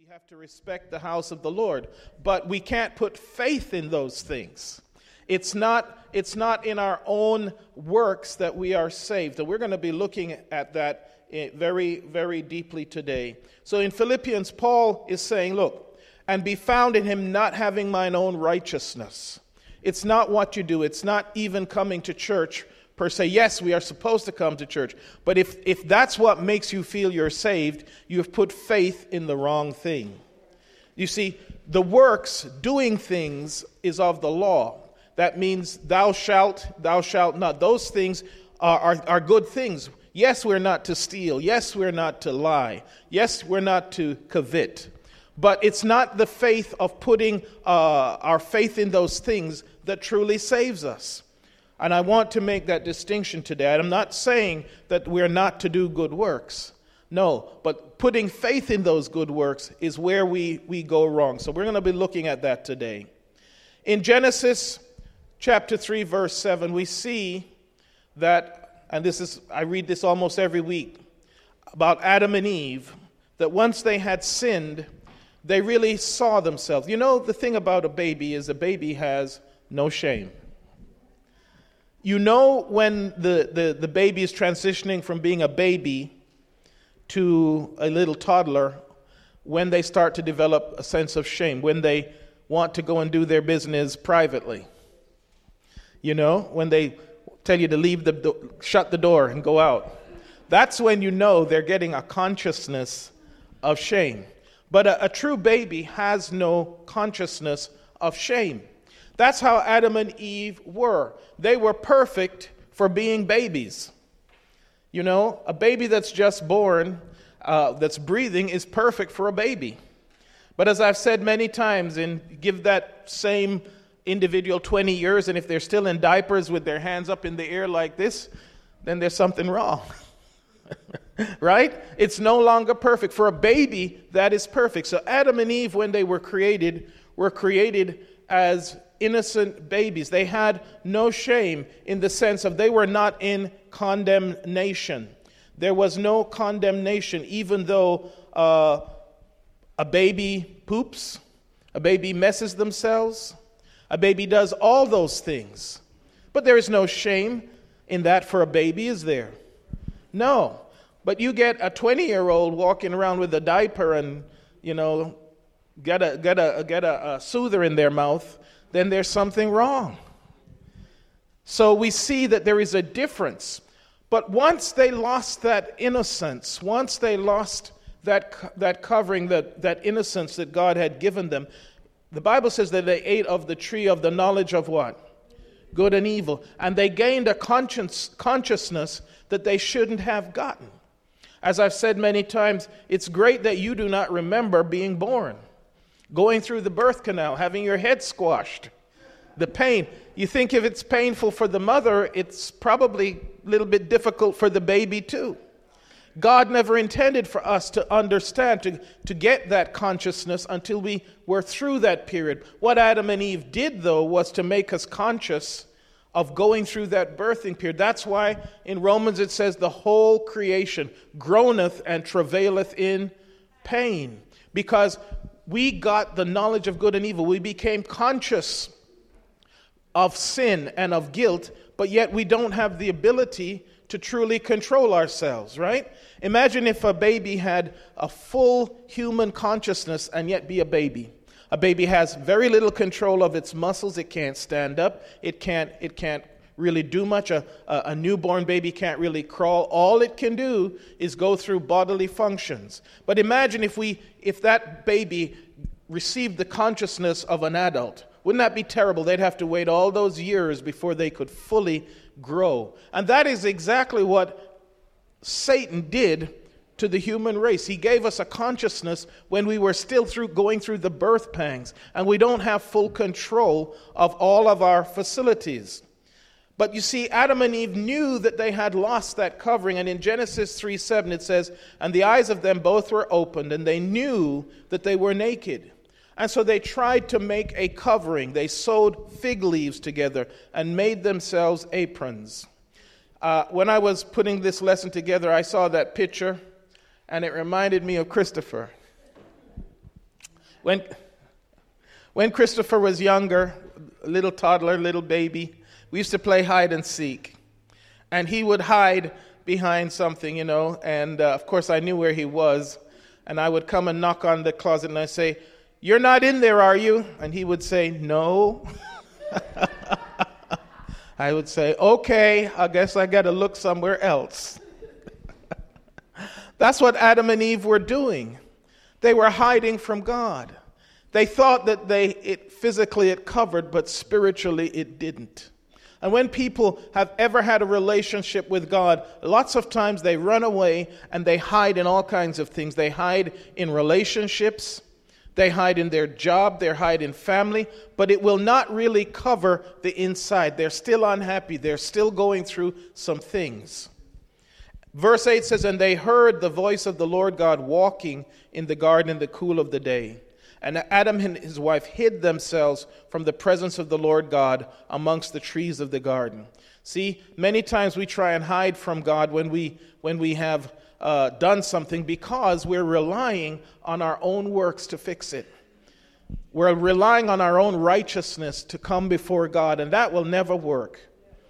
have to respect the house of the Lord, but we can't put faith in those things. It's not in our own works that we are saved. And we're going to be looking at that very, very deeply today. So in Philippians, Paul is saying, look, and be found in him not having mine own righteousness. It's not what you do. It's not even coming to church per se. Yes, we are supposed to come to church. But if that's what makes you feel you're saved, you have put faith in the wrong thing. You see, the works, doing things, is of the law. That means thou shalt not. Those things are good things. Yes, we're not to steal. Yes, we're not to lie. Yes, we're not to covet. But it's not the faith of putting our faith in those things that truly saves us. And I want to make that distinction today. I'm not saying that we're not to do good works. No, but putting faith in those good works is where we go wrong. So we're going to be looking at that today. In Genesis chapter 3, verse 7, we see that, and I read this almost every week, about Adam and Eve, that once they had sinned, they really saw themselves. You know, the thing about a baby is a baby has no shame. You know when the baby is transitioning from being a baby to a little toddler, when they start to develop a sense of shame, when they want to go and do their business privately. You know, when they tell you to shut the door and go out. That's when you know they're getting a consciousness of shame. But a true baby has no consciousness of shame. That's how Adam and Eve were. They were perfect for being babies. You know, a baby that's just born, that's breathing, is perfect for a baby. But as I've said many times, give that same individual 20 years, and if they're still in diapers with their hands up in the air like this, then there's something wrong. Right? It's no longer perfect. For a baby, that is perfect. So Adam and Eve, when they were created as innocent babies. They had no shame in the sense of they were not in condemnation. There was no condemnation, even though a baby poops, a baby messes themselves, a baby does all those things. But there is no shame in that for a baby, is there? No. But you get a 20-year-old walking around with a diaper and, you know, get a soother in their mouth, then there's something wrong. So we see that there is a difference. But once they lost that innocence, once they lost that covering, that innocence that God had given them, the Bible says that they ate of the tree of the knowledge of what? Good and evil. And they gained a consciousness that they shouldn't have gotten. As I've said many times, it's great that you do not remember being born, going through the birth canal, having your head squashed, the pain. You think if it's painful for the mother, it's probably a little bit difficult for the baby too. God never intended for us to understand, to get that consciousness until we were through that period. What Adam and Eve did, though, was to make us conscious of going through that birthing period. That's why in Romans it says the whole creation groaneth and travaileth in pain. Because we got the knowledge of good and evil. We became conscious of sin and of guilt, but yet we don't have the ability to truly control ourselves, right? Imagine if a baby had a full human consciousness and yet be a baby. A baby has very little control of its muscles. It can't stand up. It can't really do much. A newborn baby can't really crawl. All it can do is go through bodily functions. But imagine if that baby received the consciousness of an adult. Wouldn't that be terrible? They'd have to wait all those years before they could fully grow. And that is exactly what Satan did to the human race. He gave us a consciousness when we were still going through the birth pangs, and we don't have full control of all of our facilities. But you see, Adam and Eve knew that they had lost that covering, and in Genesis 3:7 it says, "And the eyes of them both were opened, and they knew that they were naked. And so they tried to make a covering. They sewed fig leaves together and made themselves aprons." When I was putting this lesson together, I saw that picture, and it reminded me of Christopher. When Christopher was younger, a little toddler, little baby, we used to play hide and seek. And he would hide behind something, and of course I knew where he was. And I would come and knock on the closet and I'd say, "You're not in there, are you?" And he would say, "No." I would say, "Okay, I guess I got to look somewhere else." That's what Adam and Eve were doing. They were hiding from God. They thought that physically it covered, but spiritually it didn't. And when people have ever had a relationship with God, lots of times they run away and they hide in all kinds of things. They hide in relationships, they hide in their job, they hide in family, but it will not really cover the inside. They're still unhappy. They're still going through some things. Verse 8 says, "And they heard the voice of the Lord God walking in the garden in the cool of the day. And Adam and his wife hid themselves from the presence of the Lord God amongst the trees of the garden." See, many times we try and hide from God when we have done something because we're relying on our own works to fix it. We're relying on our own righteousness to come before God, and that will never work.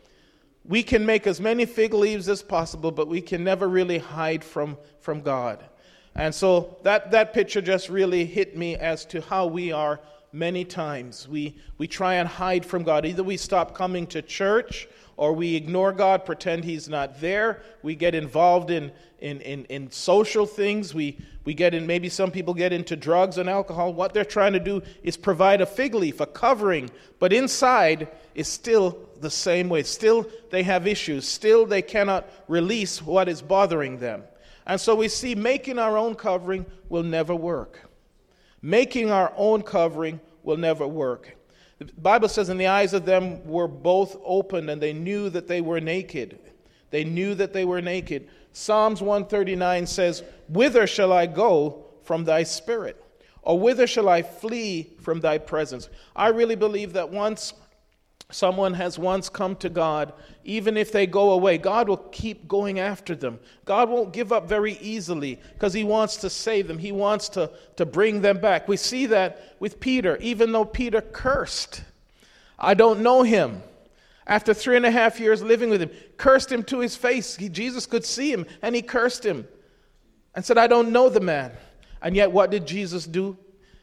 We can make as many fig leaves as possible, but we can never really hide from God. And so that picture just really hit me as to how we are many times. We try and hide from God. Either we stop coming to church, or we ignore God, pretend He's not there. We get involved in social things. We get in. Maybe some people get into drugs and alcohol. What they're trying to do is provide a fig leaf, a covering, but inside is still the same way. Still, they have issues. Still, they cannot release what is bothering them. And so we see making our own covering will never work. Making our own covering will never work. The Bible says, "And the eyes of them were both opened, and they knew that they were naked." They knew that they were naked. Psalms 139 says, "Whither shall I go from thy spirit? Or whither shall I flee from thy presence?" I really believe that once someone has come to God, even if they go away, God will keep going after them. God won't give up very easily because He wants to save them. He wants to bring them back. We see that with Peter. Even though Peter cursed, "I don't know him," after 3.5 years living with him, cursed him to his face. Jesus could see him, and he cursed him and said, "I don't know the man." And yet what did Jesus do?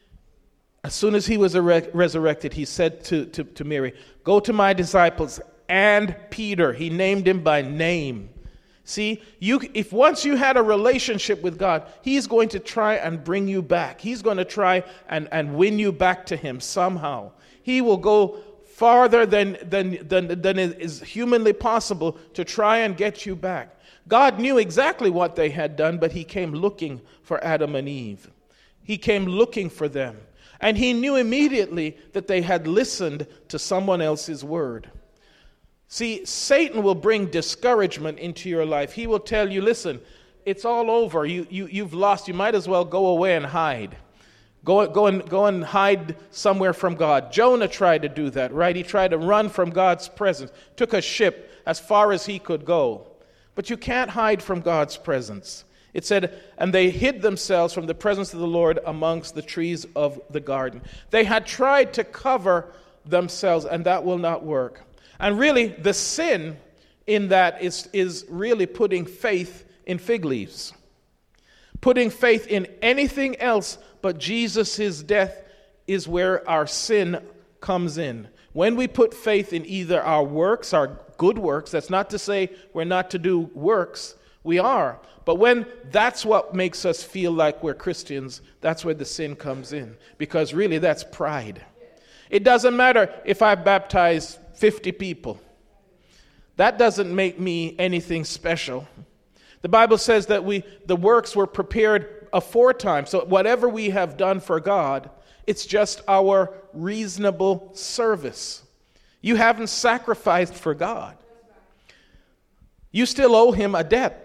As soon as he was resurrected, he said to Mary, "Go to my disciples and Peter." He named him by name. See, if once you had a relationship with God, He's going to try and bring you back. He's going to try and win you back to Him somehow. He will go farther than is humanly possible to try and get you back. God knew exactly what they had done, but He came looking for Adam and Eve. He came looking for them. And He knew immediately that they had listened to someone else's word. See, Satan will bring discouragement into your life. He will tell you, "Listen, it's all over. You've lost. You might as well go away and hide. Go and hide somewhere from God." Jonah tried to do that, right? He tried to run from God's presence. Took a ship as far as he could go. But you can't hide from God's presence. It said, "And they hid themselves from the presence of the Lord amongst the trees of the garden." They had tried to cover themselves, and that will not work. And really, the sin in that is really putting faith in fig leaves. Putting faith in anything else but Jesus' death is where our sin comes in. When we put faith in either our works, our good works, that's not to say we're not to do works, we are. But when that's what makes us feel like we're Christians, that's where the sin comes in. Because really, that's pride. It doesn't matter if I baptize 50 people. That doesn't make me anything special. The Bible says that the works were prepared aforetime. So whatever we have done for God, it's just our reasonable service. You haven't sacrificed for God. You still owe Him a debt.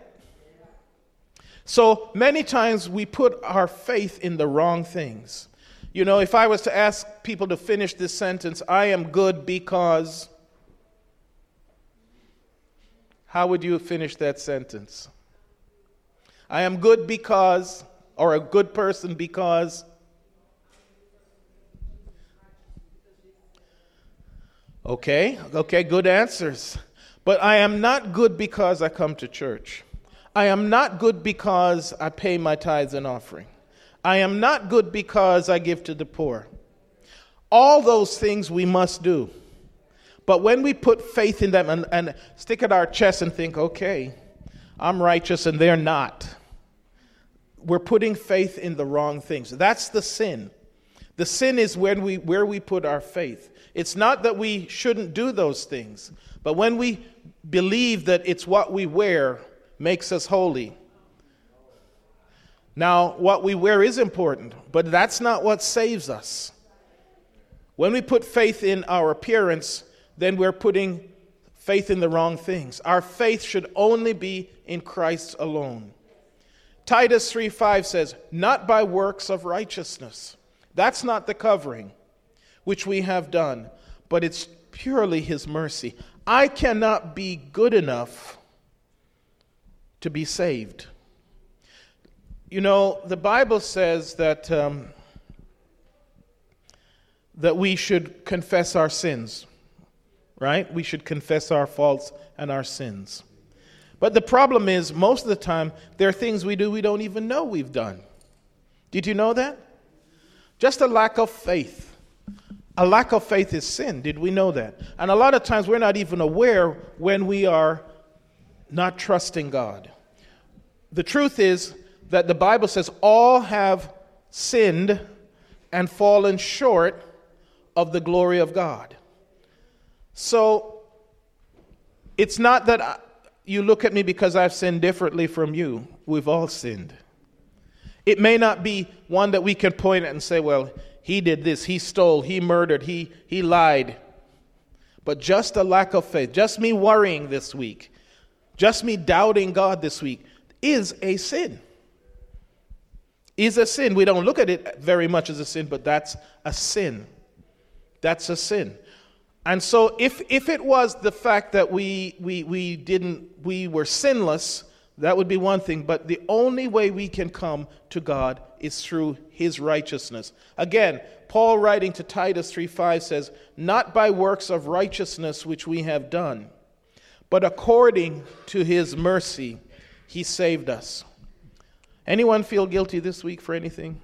So many times we put our faith in the wrong things. You know, if I was to ask people to finish this sentence, "I am good because," how would you finish that sentence? I am good because, or a good person because. Okay, good answers. But I am not good because I come to church. I am not good because I pay my tithes and offering. I am not good because I give to the poor. All those things we must do. But when we put faith in them and stick at our chest and think, okay, I'm righteous and they're not, we're putting faith in the wrong things. That's the sin. The sin is where we put our faith. It's not that we shouldn't do those things, but when we believe that it's what we wear makes us holy. Now, what we wear is important, but that's not what saves us. When we put faith in our appearance, then we're putting faith in the wrong things. Our faith should only be in Christ alone. Titus 3:5 says, not by works of righteousness. That's not the covering which we have done, but it's purely his mercy. I cannot be good enough to be saved. You know, the Bible says that that we should confess our sins, right? We should confess our faults and our sins. But the problem is, most of the time, there are things we do we don't even know we've done. Did you know that? Just a lack of faith. A lack of faith is sin. Did we know that? And a lot of times we're not even aware when we are not trusting God. The truth is that the Bible says all have sinned and fallen short of the glory of God. So it's not that you look at me because I've sinned differently from you. We've all sinned. It may not be one that we can point at and say, well, he did this, he stole, he murdered, he lied. But just a lack of faith, just me worrying this week, just me doubting God this week is a sin. Is a sin. We don't look at it very much as a sin, but that's a sin. That's a sin. And so if it was the fact that we were sinless, that would be one thing. But the only way we can come to God is through his righteousness. Again, Paul writing to Titus 3:5 says, not by works of righteousness which we have done, but according to his mercy he saved us. Anyone feel guilty this week for anything?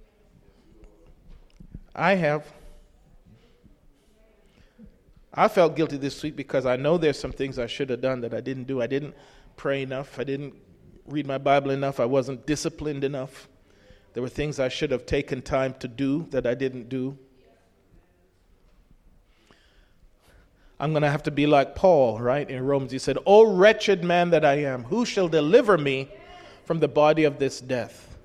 I have. I felt guilty this week because I know there's some things I should have done that I didn't do. I didn't pray enough. I didn't read my Bible enough. I wasn't disciplined enough. There were things I should have taken time to do that I didn't do. I'm going to have to be like Paul, right? In Romans, he said, "O wretched man that I am, who shall deliver me from the body of this death?"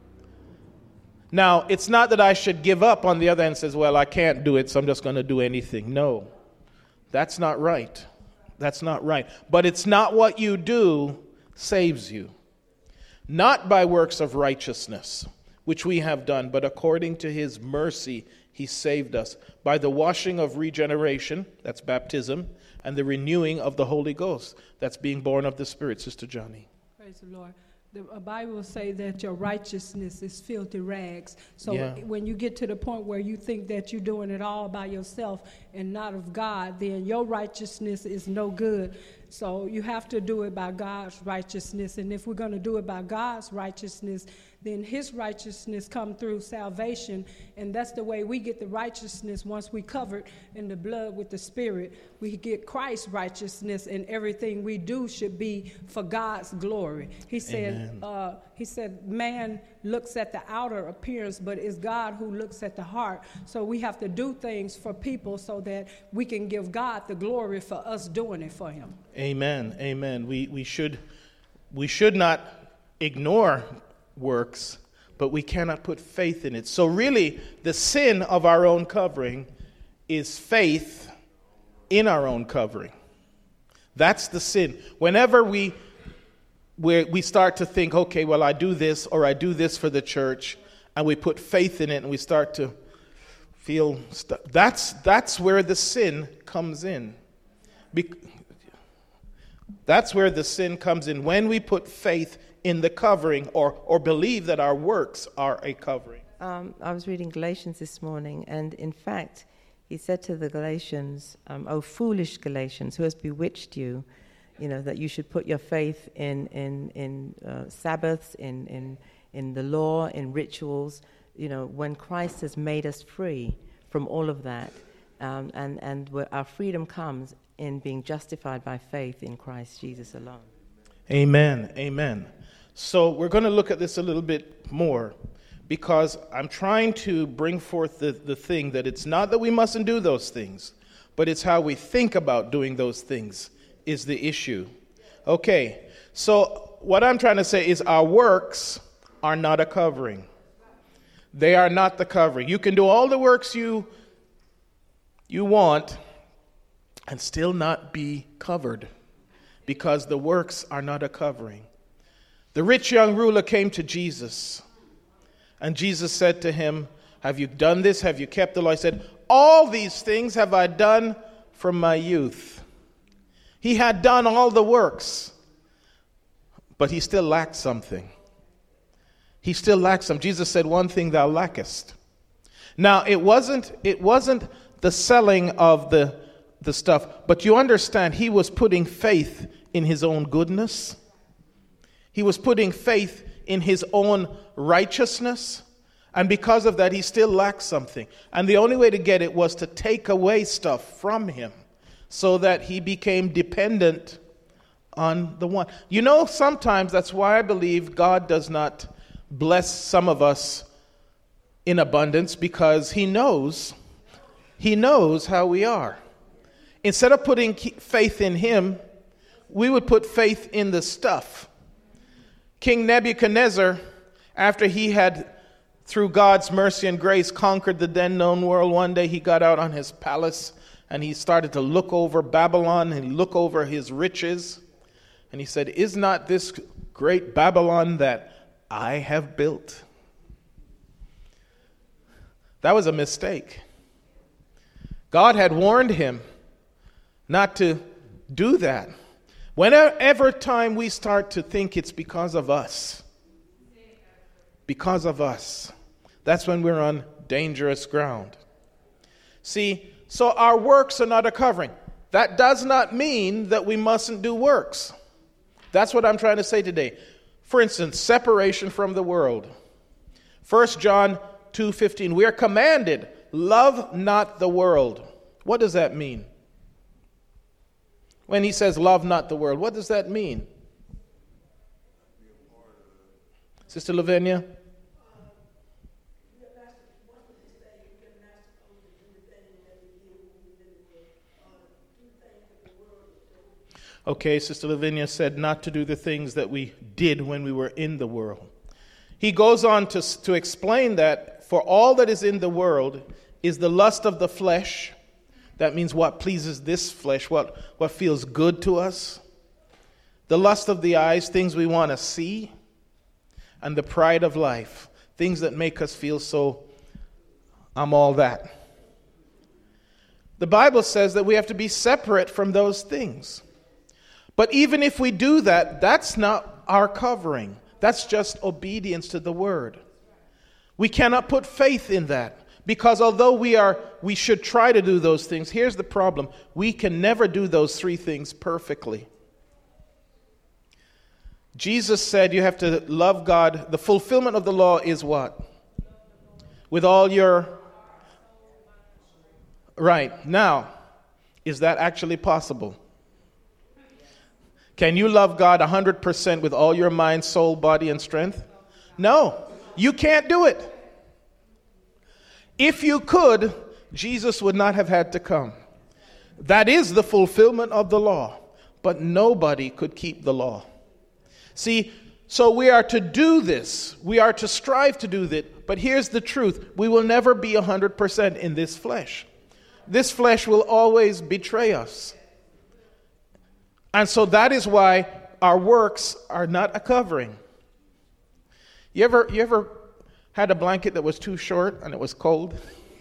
Now, it's not that I should give up on the other hand and says, well, I can't do it, so I'm just going to do anything. No, that's not right. That's not right. But it's not what you do saves you. Not by works of righteousness, which we have done, but according to his mercy, he saved us by the washing of regeneration, that's baptism, and the renewing of the Holy Ghost, that's being born of the Spirit. Sister Johnny. Praise the Lord. The Bible will say that your righteousness is filthy rags. So when you get to the point where you think that you're doing it all by yourself and not of God, then your righteousness is no good. So you have to do it by God's righteousness. And if we're going to do it by God's righteousness, then his righteousness come through salvation. And that's the way we get the righteousness once we covered in the blood with the Spirit. We get Christ's righteousness, and everything we do should be for God's glory. He said, man looks at the outer appearance, but it's God who looks at the heart. So we have to do things for people so that we can give God the glory for us doing it for him. Amen. Amen. We should not ignore works, but we cannot put faith in it. So really, the sin of our own covering is faith in our own covering. That's the sin. Whenever we start to think, okay, well, I do this or I do this for the church, and we put faith in it, and we start to feel that's where the sin comes in. That's where the sin comes in, when we put faith in the covering or believe that our works are a covering. I was reading Galatians this morning, and in fact, he said to the Galatians, "O foolish Galatians, who has bewitched you, that you should put your faith in Sabbaths, in the law, in rituals, when Christ has made us free from all of that, and where our freedom comes in being justified by faith in Christ Jesus alone." Amen. Amen. So we're going to look at this a little bit more, because I'm trying to bring forth the thing that it's not that we mustn't do those things, but it's how we think about doing those things is the issue. Okay, so what I'm trying to say is our works are not a covering. They are not the covering. You can do all the works you want and still not be covered, because the works are not a covering. The rich young ruler came to Jesus, and Jesus said to him, "Have you done this? Have you kept the law?" He said, "All these things have I done from my youth." He had done all the works, but he still lacked something. He still lacked some. Jesus said, "One thing thou lackest." Now, it wasn't the selling of the stuff, but you understand, he was putting faith in his own goodness. He was putting faith in his own righteousness, and because of that, he still lacked something. And the only way to get it was to take away stuff from him so that he became dependent on the one. Sometimes that's why I believe God does not bless some of us in abundance, because he knows how we are. Instead of putting faith in him, we would put faith in the stuff. King Nebuchadnezzar, after he had, through God's mercy and grace, conquered the then known world, one day he got out on his palace and he started to look over Babylon and look over his riches. And he said, "Is not this great Babylon that I have built?" That was a mistake. God had warned him not to do that. Whenever time we start to think it's because of us, that's when we're on dangerous ground. See, so our works are not a covering. That does not mean that we mustn't do works. That's what I'm trying to say today. For instance, separation from the world. 1 John 2:15, we are commanded, love not the world. What does that mean? When he says love not the world, what does that mean? Sister Lavinia? Okay, Sister Lavinia said not to do the things that we did when we were in the world. He goes on to explain that for all that is in the world is the lust of the flesh. That means what pleases this flesh, what feels good to us. The lust of the eyes, things we want to see. And the pride of life, things that make us feel so, I'm all that. The Bible says that we have to be separate from those things. But even if we do that, that's not our covering. That's just obedience to the word. We cannot put faith in that. Because although we should try to do those things, here's the problem. We can never do those three things perfectly. Jesus said you have to love God. The fulfillment of the law is what? With all your... Right. Now, is that actually possible? Can you love God 100% with all your mind, soul, body, and strength? No, you can't do it. If you could, Jesus would not have had to come. That is the fulfillment of the law. But nobody could keep the law. See, so we are to do this. We are to strive to do that. But here's the truth. We will never be 100% in this flesh. This flesh will always betray us. And so that is why our works are not a covering. You ever had a blanket that was too short and it was cold?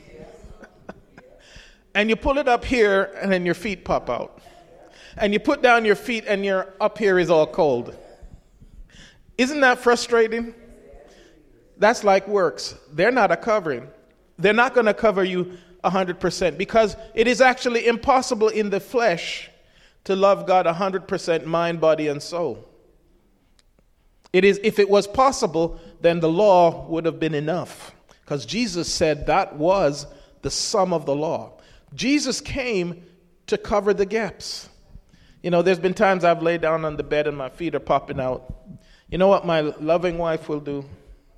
And you pull it up here and then your feet pop out. And you put down your feet and your up here is all cold. Isn't that frustrating? That's like works. They're not a covering. They're not going to cover you 100%, because it is actually impossible in the flesh to love God 100% mind, body, and soul. It is, if it was possible, then the law would have been enough, because Jesus said that was the sum of the law. Jesus came to cover the gaps. You know, there's been times I've laid down on the bed and my feet are popping out. You know what my loving wife will do?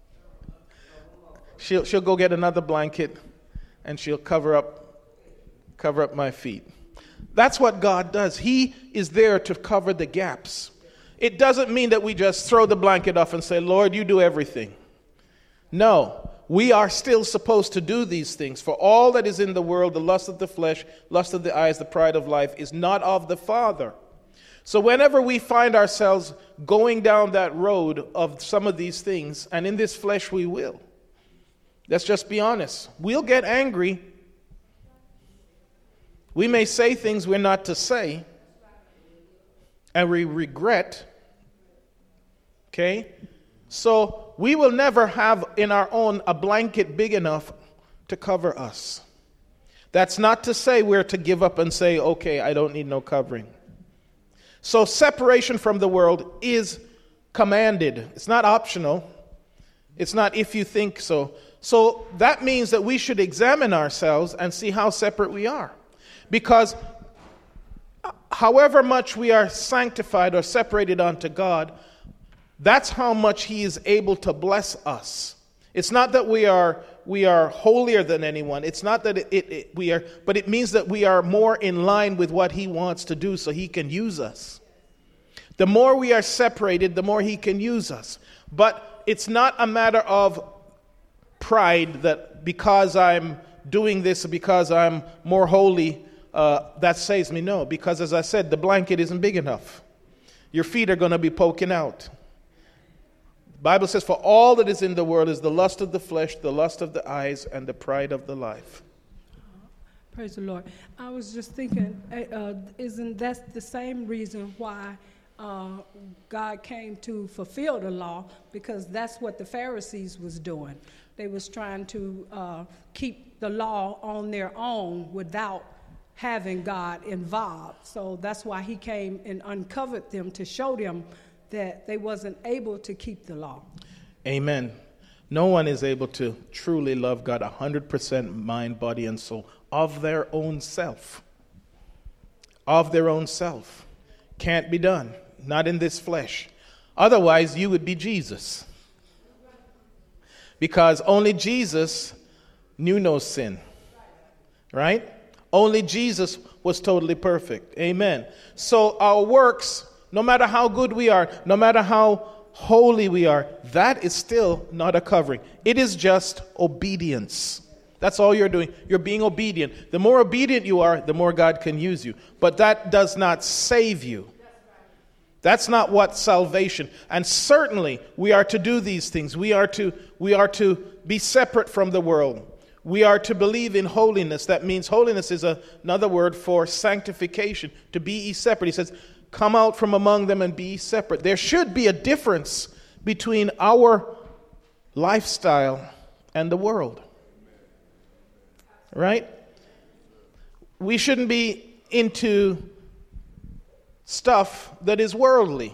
She'll go get another blanket and she'll cover up my feet. That's what God does. He is there to cover the gaps. It doesn't mean that we just throw the blanket off and say, Lord, you do everything. No, we are still supposed to do these things. For all that is in the world, the lust of the flesh, lust of the eyes, the pride of life, is not of the Father. So whenever we find ourselves going down that road of some of these things, and in this flesh we will. Let's just be honest. We'll get angry. We may say things we're not to say, and we regret. Okay? So we will never have in our own a blanket big enough to cover us. That's not to say we're to give up and say, okay, I don't need no covering. So separation from the world is commanded. It's not optional. It's not if you think so. So that means that we should examine ourselves and see how separate we are. Because however much we are sanctified or separated unto God, that's how much He is able to bless us. It's not that we are holier than anyone. It's not that we are, but it means that we are more in line with what He wants to do so He can use us. The more we are separated, the more He can use us. But it's not a matter of pride that because I'm doing this, because I'm more holy, that saves me. No, because as I said, the blanket isn't big enough. Your feet are going to be poking out. The Bible says, for all that is in the world is the lust of the flesh, the lust of the eyes, and the pride of the life. Praise the Lord. I was just thinking, isn't that the same reason why God came to fulfill the law? Because that's what the Pharisees was doing. They was trying to keep the law on their own without having God involved. So that's why He came and uncovered them to show them that they wasn't able to keep the law. Amen. No one is able to truly love God 100% mind, body, and soul of their own self. Of their own self. Can't be done. Not in this flesh. Otherwise, you would be Jesus. Because only Jesus knew no sin. Right? Only Jesus was totally perfect. Amen. So our works, no matter how good we are, no matter how holy we are, that is still not a covering. It is just obedience. That's all you're doing. You're being obedient. The more obedient you are, the more God can use you. But that does not save you. That's not what salvation. And certainly we are to do these things. We are to be separate from the world. We are to believe in holiness. That means holiness is another word for sanctification. To be ye separate. He says, come out from among them and be separate. There should be a difference between our lifestyle and the world. Right? We shouldn't be into stuff that is worldly.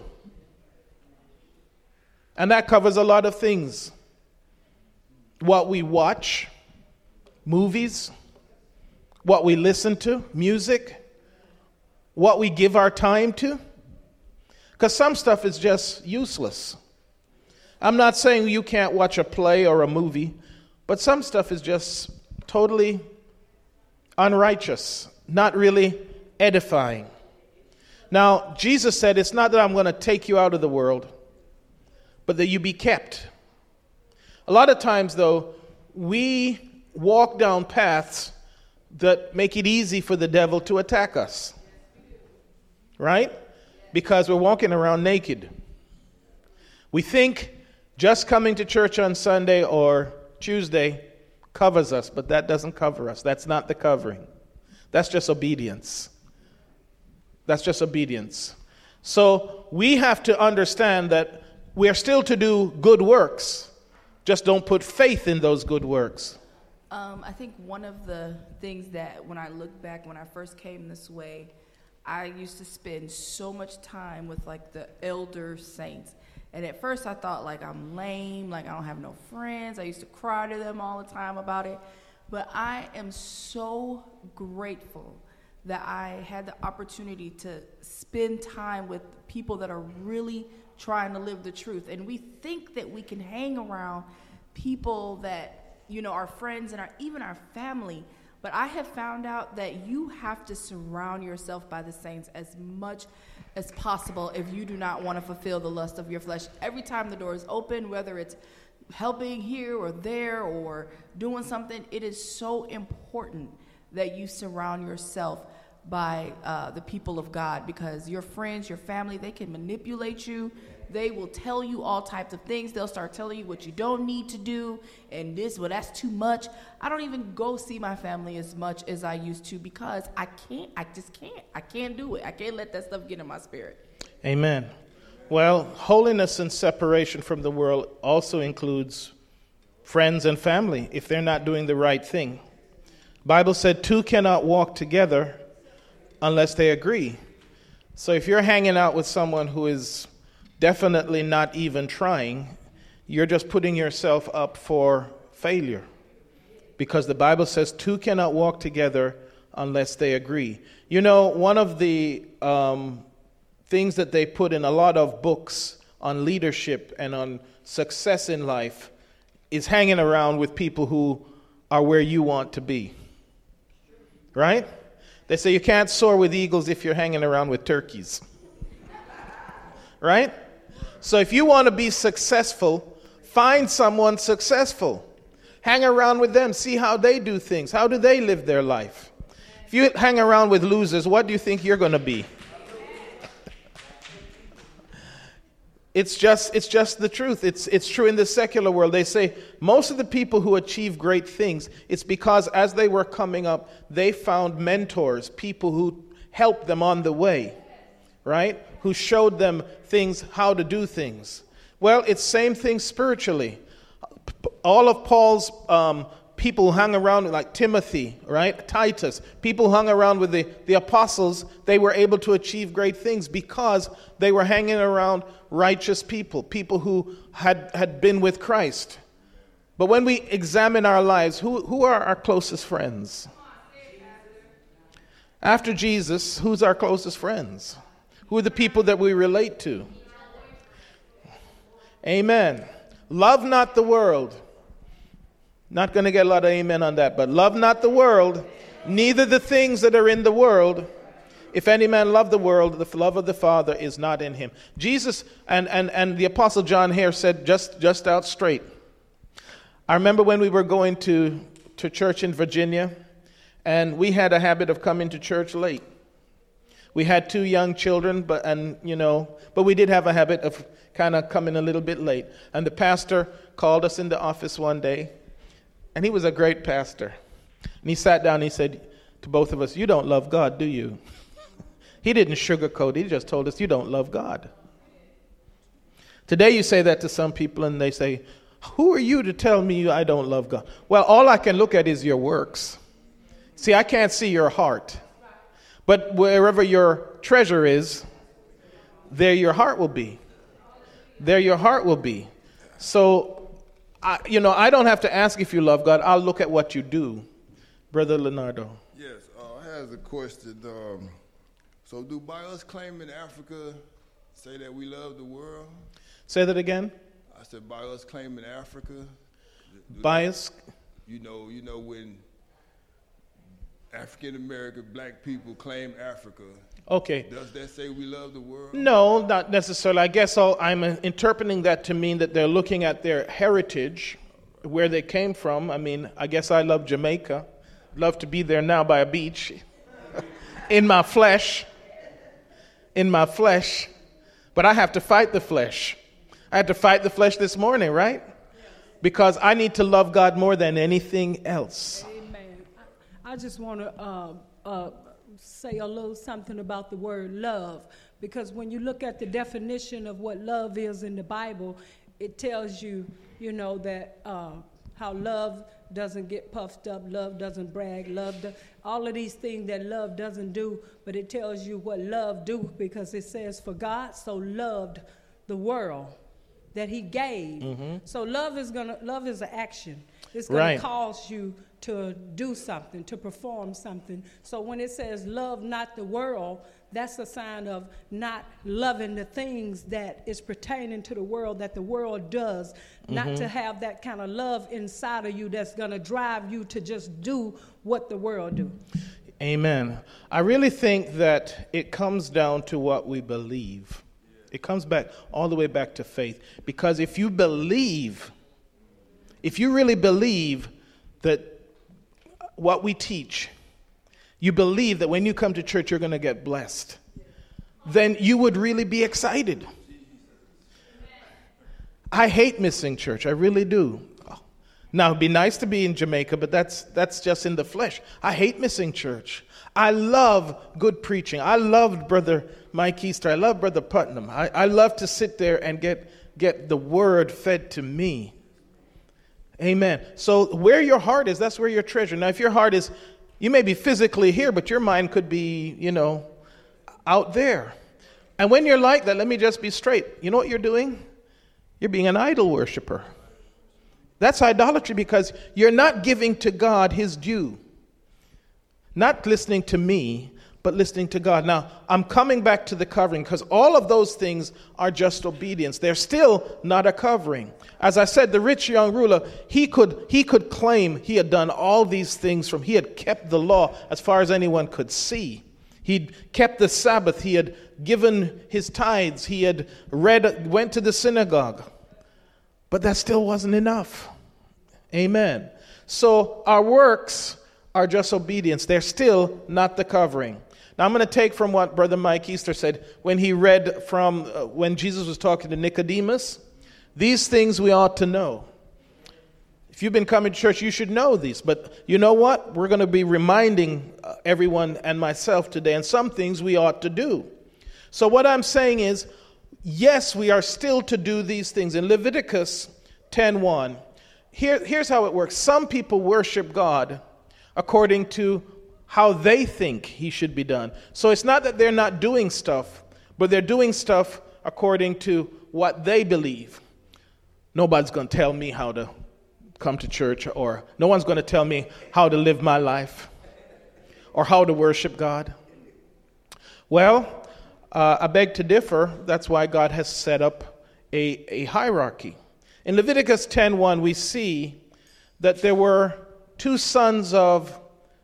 And that covers a lot of things. What we watch, movies, what we listen to, music, what we give our time to. Because some stuff is just useless. I'm not saying you can't watch a play or a movie, but some stuff is just totally unrighteous, not really edifying. Now, Jesus said, it's not that I'm going to take you out of the world, but that you be kept. A lot of times, though, we walk down paths that make it easy for the devil to attack us. Right? Because we're walking around naked. We think just coming to church on Sunday or Tuesday covers us, but that doesn't cover us. That's not the covering. That's just obedience. That's just obedience. So we have to understand that we are still to do good works. Just don't put faith in those good works. I think one of the things that when I look back, when I first came this way, I used to spend so much time with like the elder saints. And at first I thought like I'm lame, like I don't have no friends. I used to cry to them all the time about it. But I am so grateful that I had the opportunity to spend time with people that are really trying to live the truth. And we think that we can hang around people that, you know, are friends and even our family. But I have found out that you have to surround yourself by the saints as much as possible if you do not want to fulfill the lust of your flesh. Every time the door is open, whether it's helping here or there or doing something, it is so important that you surround yourself by the people of God, because your friends, your family, they can manipulate you. They will tell you all types of things. They'll start telling you what you don't need to do, and this, well, that's too much. I don't even go see my family as much as I used to because I just can't. I can't do it. I can't let that stuff get in my spirit. Amen. Well, holiness and separation from the world also includes friends and family if they're not doing the right thing. Bible said 2 cannot walk together unless they agree. So if you're hanging out with someone who is definitely not even trying, you're just putting yourself up for failure, because the Bible says 2 cannot walk together unless they agree. You know, one of the things that they put in a lot of books on leadership and on success in life is hanging around with people who are where you want to be. Right? They say you can't soar with eagles if you're hanging around with turkeys. Right? So if you want to be successful, find someone successful. Hang around with them. See how they do things. How do they live their life? If you hang around with losers, what do you think you're going to be? It's just the truth. It's true in the secular world. They say most of the people who achieve great things, it's because as they were coming up, they found mentors, people who helped them on the way, right? Who showed them things, how to do things. Well, it's same thing spiritually. All of Paul's people hung around, like Timothy, right? Titus. People hung around with the apostles. They were able to achieve great things because they were hanging around righteous people, people who had been with Christ. But when we examine our lives, who are our closest friends? After Jesus, who's our closest friends? Who are the people that we relate to? Amen. Love not the world. Not going to get a lot of amen on that, but love not the world, neither the things that are in the world. If any man love the world, the love of the Father is not in him. Jesus and the Apostle John here said just out straight. I remember when we were going to church in Virginia, and we had a habit of coming to church late. We had 2 young children, but we did have a habit of kind of coming a little bit late. And the pastor called us in the office one day, and he was a great pastor. And he sat down and he said to both of us, "You don't love God, do you?" He didn't sugarcoat it. He just told us, "You don't love God." Today you say that to some people and they say, "Who are you to tell me I don't love God?" Well, all I can look at is your works. See, I can't see your heart. But wherever your treasure is, there your heart will be. There your heart will be. So, I don't have to ask if you love God. I'll look at what you do. Brother Leonardo. Yes, I have a question. So do by us claiming Africa say that we love the world? Say that again? I said by us claiming Africa. By us? You know when African American black people claim Africa. Okay. Does that say we love the world? No, not necessarily. I guess I'm interpreting that to mean that they're looking at their heritage, where they came from. I mean, I guess I love Jamaica. Love to be there now by a beach. In my flesh. But I have to fight the flesh. I had to fight the flesh this morning, right? Because I need to love God more than anything else. Amen. I just want to say a little something about the word love, because when you look at the definition of what love is in the Bible, it tells you, that how love doesn't get puffed up, love doesn't brag, all of these things that love doesn't do, but it tells you what love do, because it says, for God so loved the world that he gave. Mm-hmm. So love is an action. It's going to cause you to do something, to perform something. So when it says love not the world, that's a sign of not loving the things that is pertaining to the world that the world does. Mm-hmm. Not to have that kind of love inside of you that's going to drive you to just do what the world do. Amen. I really think that it comes down to what we believe. It comes back all the way back to faith. Because if you really believe that what we teach, you believe that when you come to church you're going to get blessed, then you would really be excited. I hate missing church. I really do. Now, it'd be nice to be in Jamaica, but that's just in the flesh. I hate missing church. I love good preaching. I loved Brother Mike Easter. I love Brother Putnam. I love to sit there and get the word fed to me. Amen. So where your heart is, that's where your treasure. Now, if your heart is, you may be physically here, but your mind could be, out there. And when you're like that, let me just be straight. You know what you're doing? You're being an idol worshiper. That's idolatry, because you're not giving to God his due. Not listening to me, but listening to God. Now, I'm coming back to the covering, because all of those things are just obedience. They're still not a covering. As I said, the rich young ruler, he could claim he had done all these things he had kept the law as far as anyone could see. He'd kept the Sabbath. He had given his tithes. He had went to the synagogue. But that still wasn't enough. Amen. So our works are just obedience. They're still not the covering. Now I'm going to take from what Brother Mike Easter said when he read from when Jesus was talking to Nicodemus. These things we ought to know. If you've been coming to church, you should know these. But you know what? We're going to be reminding everyone and myself today, and some things we ought to do. So what I'm saying is, yes, we are still to do these things. In Leviticus 10:1, here's how it works. Some people worship God according to how they think he should be done. So it's not that they're not doing stuff, but they're doing stuff according to what they believe. Nobody's going to tell me how to come to church, or no one's going to tell me how to live my life or how to worship God. Well, I beg to differ. That's why God has set up a hierarchy. In Leviticus 10:1, we see that there were two sons of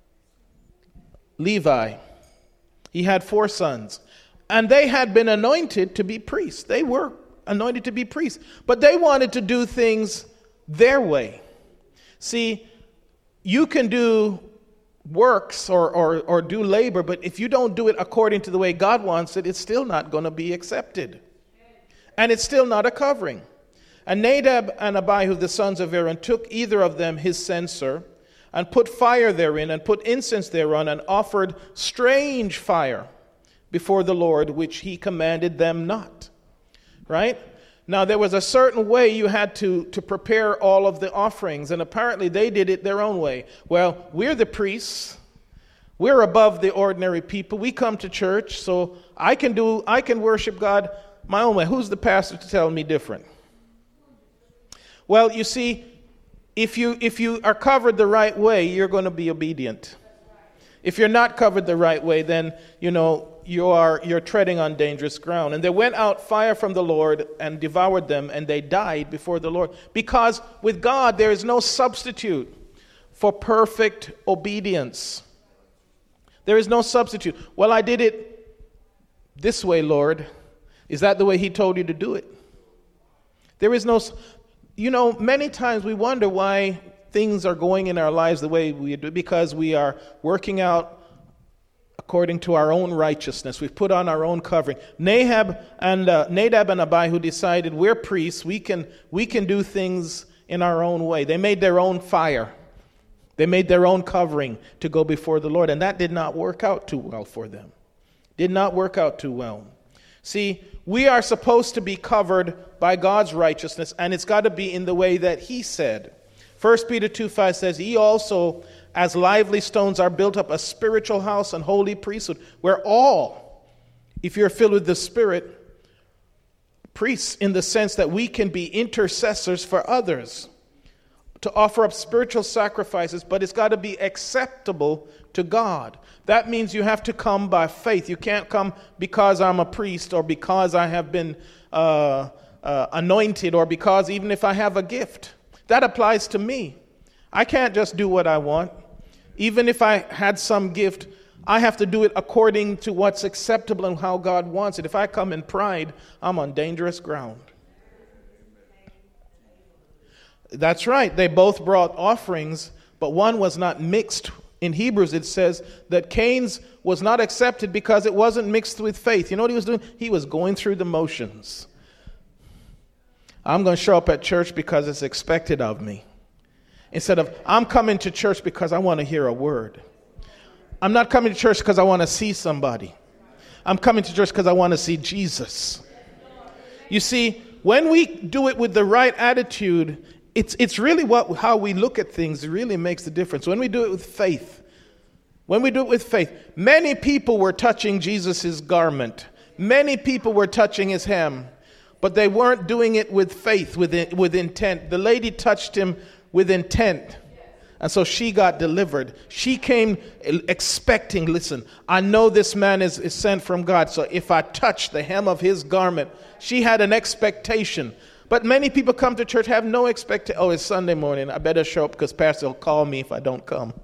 Levi. He had 4 sons, and they had been anointed to be priests. They were anointed to be priests, but they wanted to do things their way. See, you can do works or do labor, but if you don't do it according to the way God wants it, it's still not going to be accepted. And it's still not a covering. And Nadab and Abihu, the sons of Aaron, took either of them his censer and put fire therein and put incense thereon and offered strange fire before the Lord, which he commanded them not. Right? Now, there was a certain way you had to prepare all of the offerings, and apparently they did it their own way. Well, we're the priests. We're above the ordinary people. We come to church, so I can worship God my own way. Who's the pastor to tell me different? Well, you see, if you are covered the right way, you're going to be obedient. If you're not covered the right way, then, you're treading on dangerous ground. And there went out fire from the Lord and devoured them, and they died before the Lord. Because with God, there is no substitute for perfect obedience. There is no substitute. Well, I did it this way, Lord. Is that the way he told you to do it? There is no... many times we wonder why things are going in our lives the way we do, because we are working out according to our own righteousness. We've put on our own covering. Nadab and Abihu decided, we're priests. We can do things in our own way. They made their own fire. They made their own covering to go before the Lord, and that did not work out too well for them. Did not work out too well. See, we are supposed to be covered by God's righteousness, and it's got to be in the way that he said. 1 Peter 2:5 says, ye also as lively stones are built up a spiritual house and holy priesthood, where all, if you're filled with the Spirit, priests in the sense that we can be intercessors for others, to offer up spiritual sacrifices, but it's got to be acceptable to God. That means you have to come by faith. You can't come because I'm a priest or because I have been anointed or because even if I have a gift. That applies to me. I can't just do what I want. Even if I had some gift, I have to do it according to what's acceptable and how God wants it. If I come in pride, I'm on dangerous ground. That's right. They both brought offerings, but one was not mixed. In Hebrews, it says that Cain's was not accepted because it wasn't mixed with faith. You know what he was doing? He was going through the motions. I'm going to show up at church because it's expected of me. Instead of, I'm coming to church because I want to hear a word. I'm not coming to church because I want to see somebody. I'm coming to church because I want to see Jesus. You see, when we do it with the right attitude, it's really how we look at things really makes the difference. When we do it with faith, many people were touching Jesus' garment. Many people were touching his hem, but they weren't doing it with faith, with intent. The lady touched him with intent, and so she got delivered. She came expecting, listen, I know this man is sent from God, so if I touch the hem of his garment, she had an expectation. But many people come to church, have no expectation. Oh, it's Sunday morning. I better show up because pastor will call me if I don't come.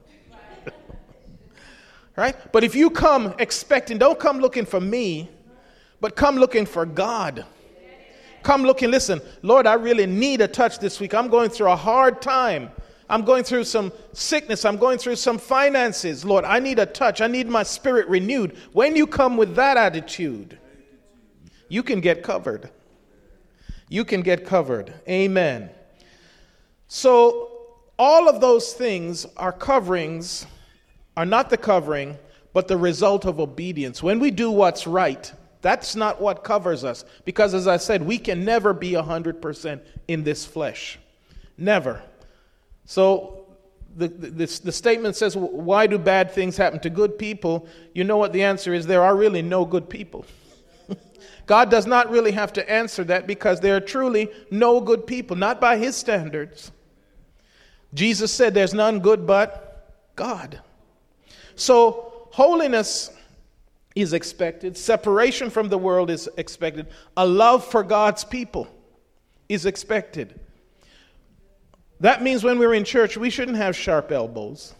Right? But if you come expecting, don't come looking for me, but come looking for God. Come looking, listen, Lord, I really need a touch this week. I'm going through a hard time. I'm going through some sickness. I'm going through some finances. Lord, I need a touch. I need my spirit renewed. When you come with that attitude, you can get covered. You can get covered. Amen. So all of those things are coverings, are not the covering, but the result of obedience. When we do what's right, that's not what covers us. Because as I said, we can never be 100% in this flesh. Never. So the statement says, why do bad things happen to good people? You know what the answer is? There are really no good people. God does not really have to answer that because there are truly no good people, not by his standards. Jesus said there's none good but God. So holiness is expected. Separation from the world is expected. A love for God's people is expected. That means when we're in church, we shouldn't have sharp elbows.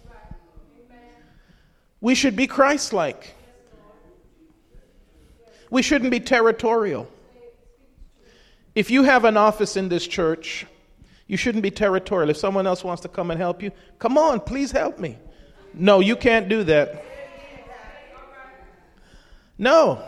We should be Christ-like. We shouldn't be territorial. If you have an office in this church, you shouldn't be territorial. If someone else wants to come and help you, come on, please help me. No, you can't do that. No.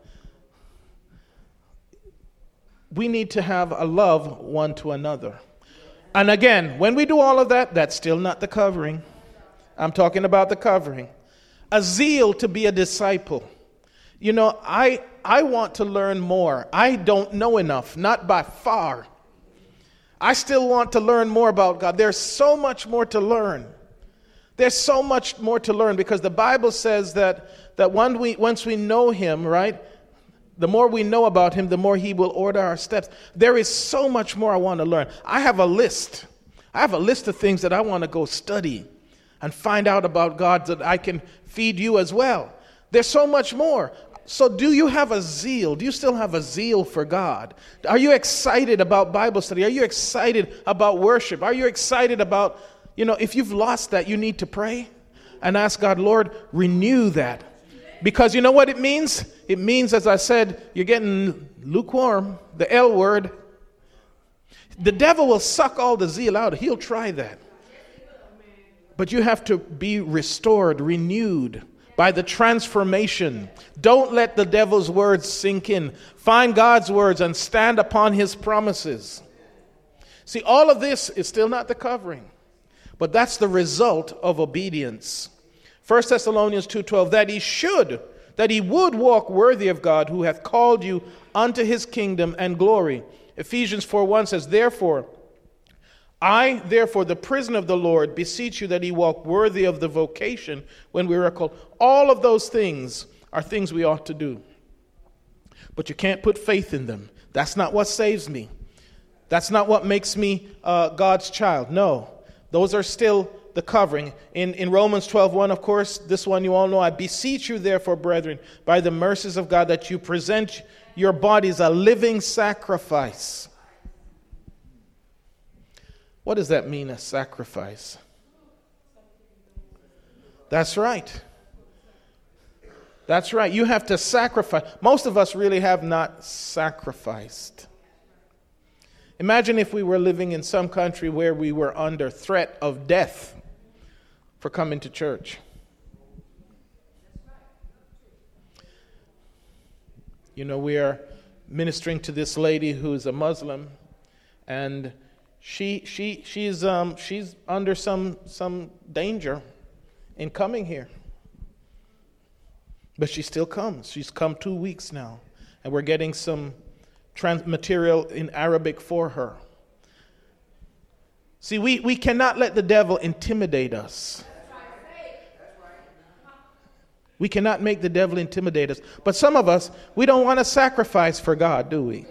We need to have a love one to another. And again, when we do all of that, that's still not the covering. I'm talking about the covering. A zeal to be a disciple. You know, I want to learn more. I don't know enough, not by far. I still want to learn more about God. There's so much more to learn. There's so much more to learn because the Bible says that once we know him, right, the more we know about him, the more he will order our steps. There is so much more I want to learn. I have a list. I have a list of things that I want to go study and find out about God that I can feed you as well. There's so much more. So do you have a zeal? Do you still have a zeal for God? Are you excited about Bible study? Are you excited about worship? Are you excited about, if you've lost that, you need to pray and ask God, Lord, renew that. Because you know what it means? It means, as I said, you're getting lukewarm, the L word. The devil will suck all the zeal out. He'll try that. But you have to be restored, renewed by the transformation. Don't let the devil's words sink in. Find God's words and stand upon his promises. See, all of this is still not the covering, but that's the result of obedience. 1 Thessalonians 2:12, that he would walk worthy of God who hath called you unto his kingdom and glory. Ephesians 4:1 says, therefore, I, therefore, the prisoner of the Lord, beseech you that ye walk worthy of the vocation when we are called. All of those things are things we ought to do. But you can't put faith in them. That's not what saves me. That's not what makes me God's child. No, those are still the covering. In Romans 12:1, of course, this one you all know. I beseech you, therefore, brethren, by the mercies of God, that you present your bodies a living sacrifice. What does that mean, a sacrifice? That's right. That's right. You have to sacrifice. Most of us really have not sacrificed. Imagine if we were living in some country where we were under threat of death for coming to church. You know, we are ministering to this lady who's a Muslim, and she's under some danger in coming here. But she still comes. She's come 2 weeks now, and we're getting some material in Arabic for her. See, we cannot let the devil intimidate us. We cannot make the devil intimidate us. But some of us, we don't want to sacrifice for God, do we?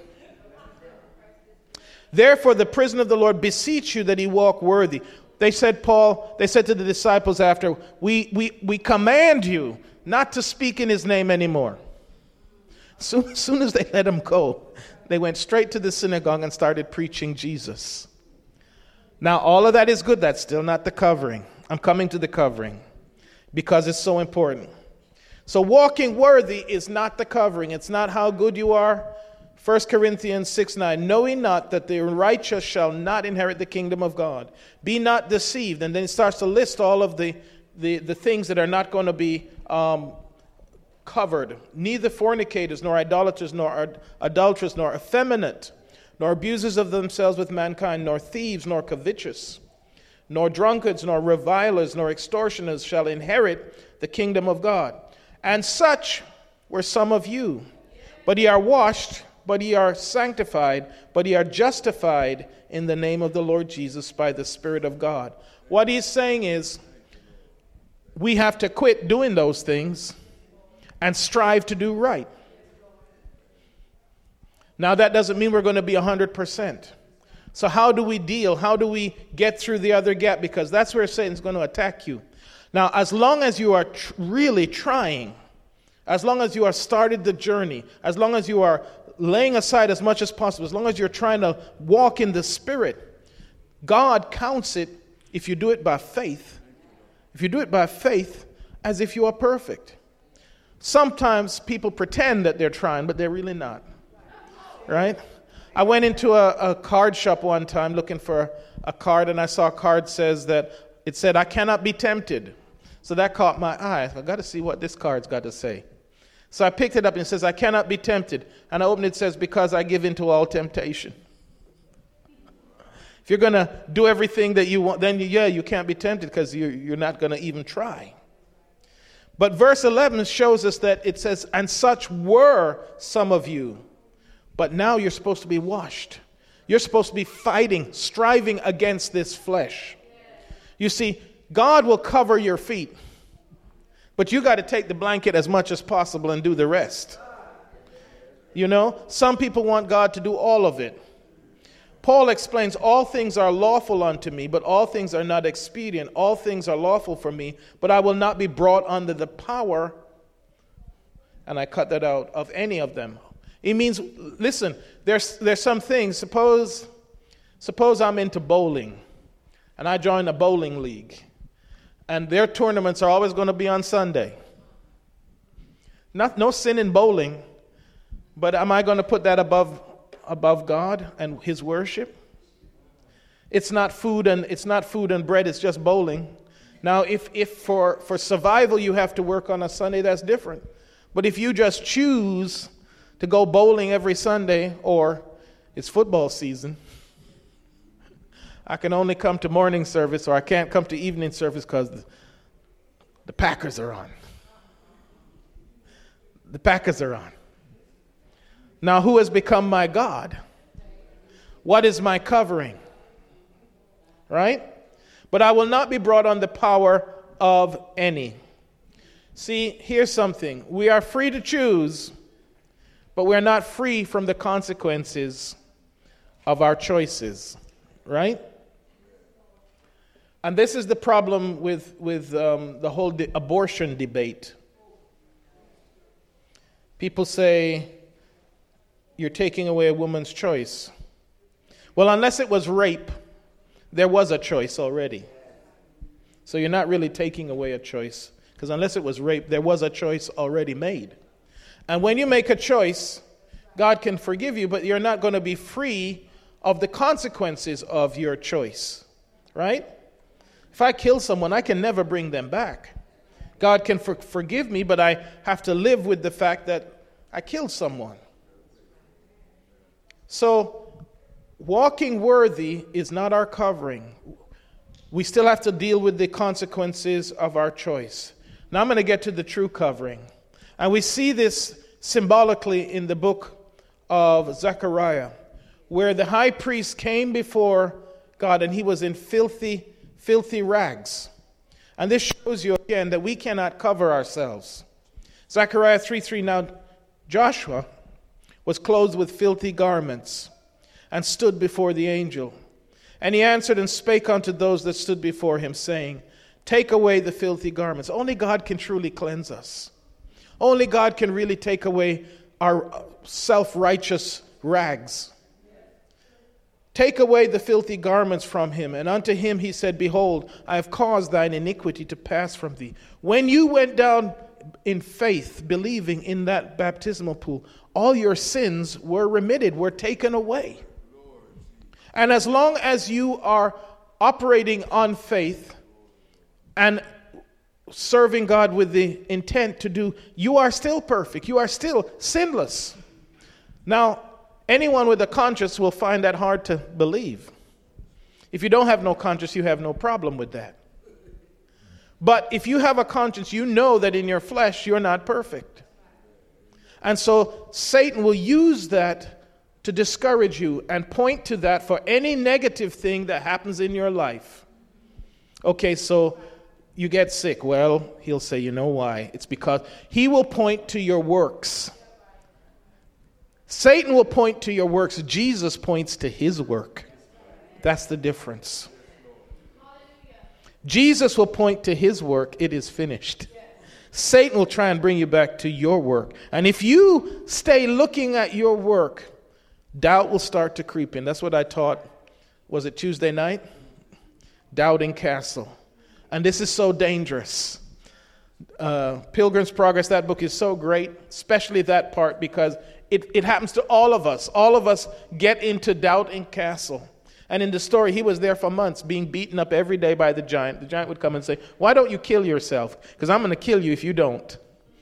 Therefore, the prisoner of the Lord, beseech you that he walk worthy. They said to the disciples after, we command you not to speak in his name anymore. Soon as they let him go, they went straight to the synagogue and started preaching Jesus. Now, all of that is good. That's still not the covering. I'm coming to the covering because it's so important. So walking worthy is not the covering. It's not how good you are. 1 Corinthians 6:9, knowing not that the righteous shall not inherit the kingdom of God. Be not deceived. And then it starts to list all of the things that are not going to be covered. Neither fornicators, nor idolaters, nor adulterers, nor effeminate, nor abusers of themselves with mankind, nor thieves, nor covetous, nor drunkards, nor revilers, nor extortioners shall inherit the kingdom of God. And such were some of you. But ye are washed, but ye are sanctified, but ye are justified in the name of the Lord Jesus by the Spirit of God. What he's saying is, we have to quit doing those things and strive to do right. Now, that doesn't mean we're going to be 100%. So how do we deal? How do we get through the other gap? Because that's where Satan's going to attack you. Now, as long as you are really trying, as long as you are started the journey, as long as you are laying aside as much as possible, as long as you're trying to walk in the Spirit, God counts it, if you do it by faith, as if you are perfect. Sometimes people pretend that they're trying, but they're really not. Right? I went into a card shop one time looking for a card, and I saw a card it said, I cannot be tempted. So that caught my eye. I got to see what this card's got to say. So I picked it up, and it says, I cannot be tempted. And I opened it, says, because I give into all temptation. If you're going to do everything that you want, then you can't be tempted because you're not going to even try. But verse 11 shows us that it says, and such were some of you. But now you're supposed to be washed. You're supposed to be fighting, striving against this flesh. You see, God will cover your feet. But you got to take the blanket as much as possible and do the rest. You know, some people want God to do all of it. Paul explains, all things are lawful unto me, but all things are not expedient. All things are lawful for me, but I will not be brought under the power, and I cut that out, of any of them. It means, listen, there's some things. Suppose I'm into bowling, and I join a bowling league, and their tournaments are always going to be on Sunday. No sin in bowling, but am I going to put that above God and his worship? It's not food and bread, it's just bowling. Now, if for survival you have to work on a Sunday, that's different. But if you just choose to go bowling every Sunday, or it's football season, I can only come to morning service, or I can't come to evening service because the Packers are on. The Packers are on. Now, who has become my God? What is my covering? right? But I will not be brought under power of any. See, here's something. We are free to choose, but we're not free from the consequences of our choices, right? And this is the problem with the whole abortion debate. People say, you're taking away a woman's choice. Well, unless it was rape, there was a choice already. So you're not really taking away a choice, because unless it was rape, there was a choice already made. And when you make a choice, God can forgive you, but you're not going to be free of the consequences of your choice, right? If I kill someone, I can never bring them back. God can forgive me, but I have to live with the fact that I killed someone. So, walking worthy is not our covering. We still have to deal with the consequences of our choice. Now I'm going to get to the true covering. And we see this symbolically in the book of Zechariah, where the high priest came before God and he was in filthy rags. And this shows you again that we cannot cover ourselves. Zechariah 3:3, now Joshua was clothed with filthy garments and stood before the angel. And he answered and spake unto those that stood before him, saying, take away the filthy garments. Only God can truly cleanse us. Only God can really take away our self-righteous rags. Take away the filthy garments from him. And unto him he said, behold, I have caused thine iniquity to pass from thee. When you went down in faith, believing in that baptismal pool, all your sins were remitted, were taken away. And as long as you are operating on faith and serving God with the intent to do, you are still perfect. You are still sinless. Now, anyone with a conscience will find that hard to believe. If you don't have no conscience, you have no problem with that. But if you have a conscience, you know that in your flesh you're not perfect. And so Satan will use that to discourage you and point to that for any negative thing that happens in your life. Okay, so you get sick. Well, he'll say, you know why? It's because he will point to your works. Satan will point to your works. Jesus points to his work. That's the difference. Jesus will point to his work. It is finished. Satan will try and bring you back to your work. And if you stay looking at your work, doubt will start to creep in. That's what I taught. Was it Tuesday night? Doubting Castle. And this is so dangerous. Pilgrim's Progress, that book is so great, especially that part, because it happens to all of us. All of us get into Doubting Castle. And in the story, he was there for months being beaten up every day by the giant. The giant would come and say, why don't you kill yourself? Because I'm going to kill you if you don't.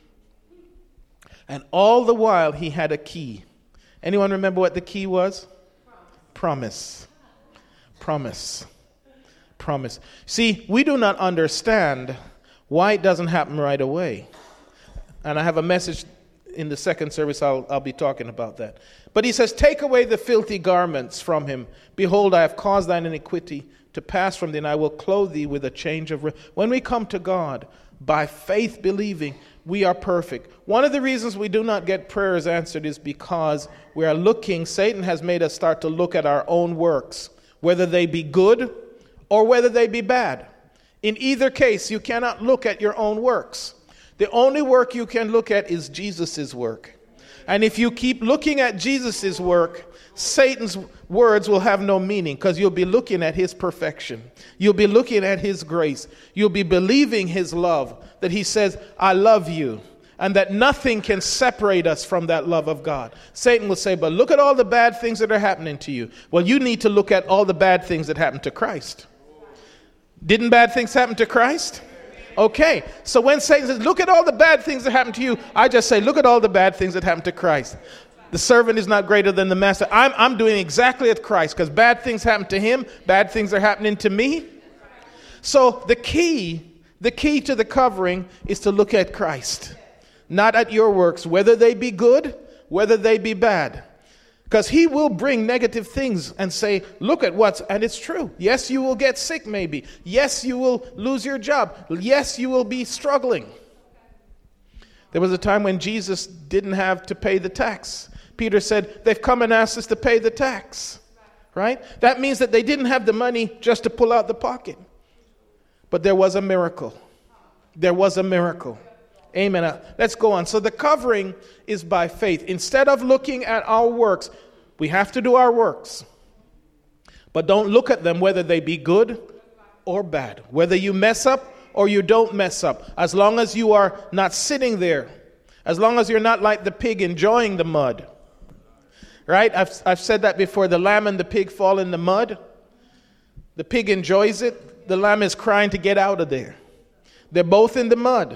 And all the while, he had a key. Anyone remember what the key was? Promise. Promise. Promise. See, we do not understand why it doesn't happen right away. And I have a message in the second service, I'll be talking about that. But he says, take away the filthy garments from him. Behold, I have caused thine iniquity to pass from thee, and I will clothe thee with a change of... When we come to God, by faith believing, we are perfect. One of the reasons we do not get prayers answered is because we are looking, Satan has made us start to look at our own works, whether they be good or whether they be bad. In either case, you cannot look at your own works. The only work you can look at is Jesus' work. And if you keep looking at Jesus' work, Satan's words will have no meaning, because you'll be looking at his perfection. You'll be looking at his grace. You'll be believing his love, that he says, I love you, and that nothing can separate us from that love of God. Satan will say, but look at all the bad things that are happening to you. Well, you need to look at all the bad things that happened to Christ. Didn't bad things happen to Christ? Okay, so when Satan says, look at all the bad things that happened to you, I just say, look at all the bad things that happened to Christ. The servant is not greater than the master. I'm doing exactly as Christ, because bad things happen to him, bad things are happening to me. So the key to the covering is to look at Christ, not at your works, whether they be good, whether they be bad. Because he will bring negative things and say, look at what's, and it's true. Yes, you will get sick maybe. Yes, you will lose your job. Yes, you will be struggling. There was a time when Jesus didn't have to pay the tax. Peter said, they've come and asked us to pay the tax. Right? That means that they didn't have the money just to pull out the pocket. But there was a miracle. There was a miracle. Amen. Let's go on. So the covering is by faith. Instead of looking at our works, we have to do our works. But don't look at them whether they be good or bad. Whether you mess up or you don't mess up. As long as you are not sitting there. As long as you're not like the pig enjoying the mud. Right? I've said that before. The lamb and the pig fall in the mud. The pig enjoys it. The lamb is crying to get out of there. They're both in the mud.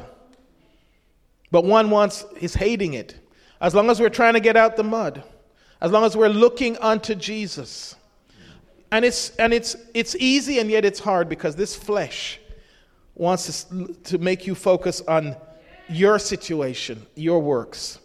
But one is hating it. As long as we're trying to get out the mud. As long as we're looking unto Jesus. And it's easy and yet it's hard because this flesh wants to make you focus on your situation, your works.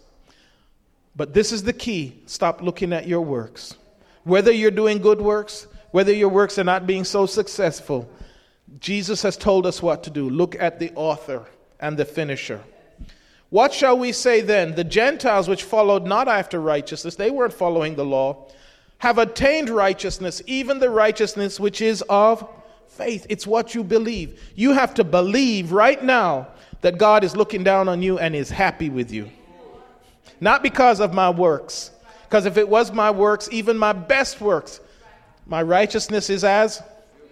But this is the key. Stop looking at your works. Whether you're doing good works, whether your works are not being so successful, Jesus has told us what to do. Look at the author and the finisher. What shall we say then? The Gentiles which followed not after righteousness, they weren't following the law, have attained righteousness, even the righteousness which is of faith. It's what you believe. You have to believe right now that God is looking down on you and is happy with you. Not because of my works. Because if it was my works, even my best works, my righteousness is as.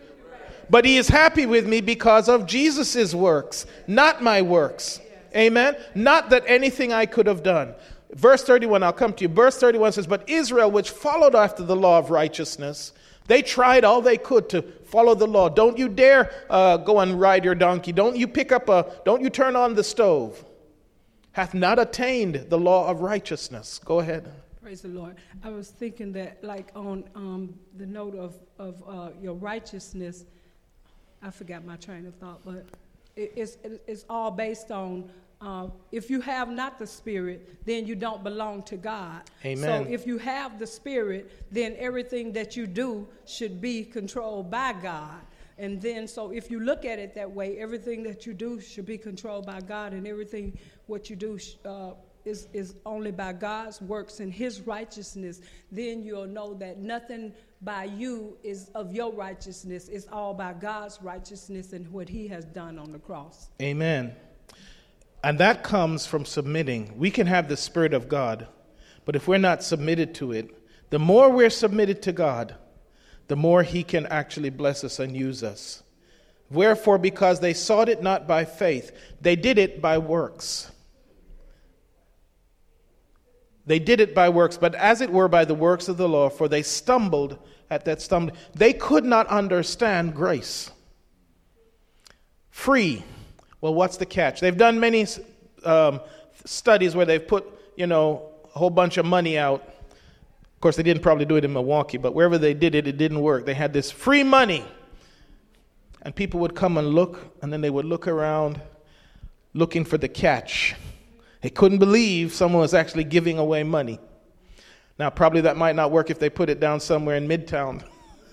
But he is happy with me because of Jesus' works, not my works. Amen? Not that anything I could have done. Verse 31, I'll come to you. Verse 31 says, but Israel, which followed after the law of righteousness, they tried all they could to follow the law. Don't you dare go and ride your donkey. Don't you turn on the stove. Hath not attained the law of righteousness. Go ahead. Praise the Lord. I was thinking that like on the note of your righteousness, I forgot my train of thought, but it's all based on if you have not the Spirit, then you don't belong to God. Amen. So if you have the Spirit, then everything that you do should be controlled by God. And then so if you look at it that way, everything that you do should be controlled by God, and everything what you do is only by God's works and his righteousness. Then you'll know that nothing by you is of your righteousness. It's all by God's righteousness and what he has done on the cross. Amen. And that comes from submitting. We can have the Spirit of God, but if we're not submitted to it, the more we're submitted to God, the more he can actually bless us and use us. Wherefore, because they sought it not by faith, they did it by works. They did it by works, but as it were by the works of the law, for they stumbled at that stumbling. They could not understand grace. Free. Well, what's the catch? They've done many studies where they've put, a whole bunch of money out. Of course, they didn't probably do it in Milwaukee, but wherever they did it, it didn't work. They had this free money. And people would come and look, and then they would look around looking for the catch. They couldn't believe someone was actually giving away money. Now, probably that might not work if they put it down somewhere in Midtown.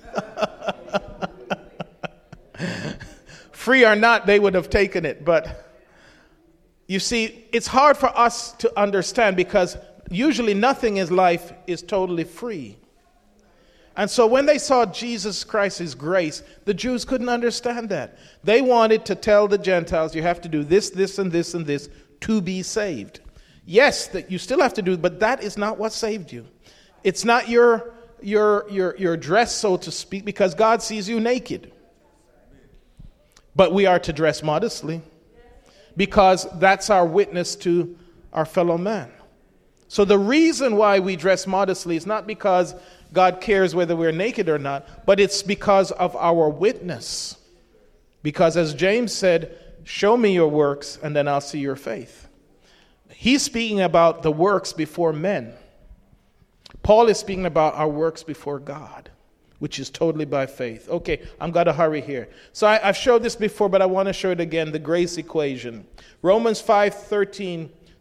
Free or not, they would have taken it. But you see, it's hard for us to understand because usually nothing in life is totally free. And so when they saw Jesus Christ's grace, the Jews couldn't understand that. They wanted to tell the Gentiles, you have to do this, this, and this, and this to be saved. Yes, that you still have to do, but that is not what saved you. It's not your dress, so to speak, because God sees you naked. But we are to dress modestly because that's our witness to our fellow man. So the reason why we dress modestly is not because God cares whether we're naked or not, but it's because of our witness. Because as James said, show me your works and then I'll see your faith. He's speaking about the works before men. Paul is speaking about our works before God, which is totally by faith. Okay, I'm going to hurry here. So I've showed this before, but I want to show it again, the grace equation. Romans 5:13